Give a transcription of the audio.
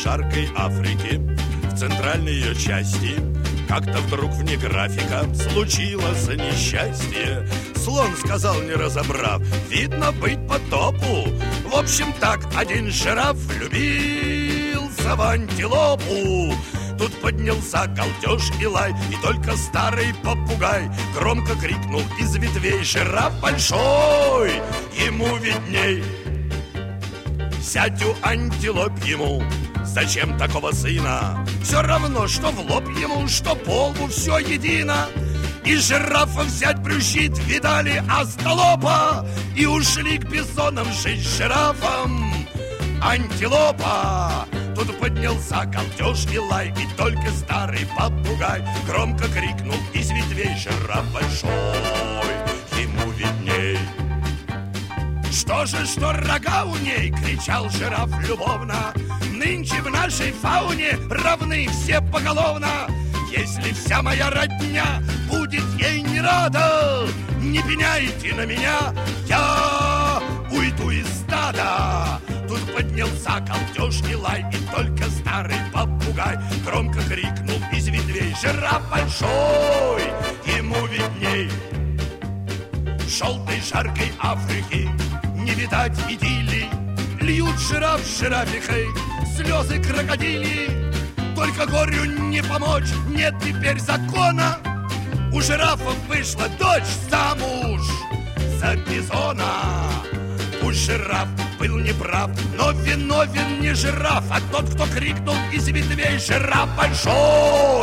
жаркой Африки, в центральной ее части, как-то вдруг вне графика случилось несчастье. Слон сказал, не разобрав: видно, быть потопу. В общем так, один жираф влюбился в антилопу. Тут поднялся галдеж и лай, и только старый попугай громко крикнул из ветвей: жираф большой, ему видней. Сядь у антилоп ему, зачем такого сына? Все равно, что в лоб ему, что по лбу, все едино. И жирафа взять брюзжит, видали остолопа, и ушли к бизонам жить с жирафом. Антилопа. Тут поднялся галдеж и лай, и только старый попугай громко крикнул из ветвей: жираф большой, ему видней. Что же, что рога у ней, кричал жираф любовно, нынче в нашей фауне равны все поголовно. Если вся моя родня будет ей не рада, не пеняйте на меня, я уйду из стада. Тут поднялся галдеж и лай, и только старый попугай громко крикнул из ветвей: жираф большой, ему видней. Желтой жаркой Африки не видать идиллии, льют жираф с жирафихой слезы крокодили. Только горю не помочь, нет теперь закона. У жирафов вышла дочь замуж за бизона. Пусть жираф был неправ, но виновен не жираф, а тот, кто крикнул из ветвей: жираф большой,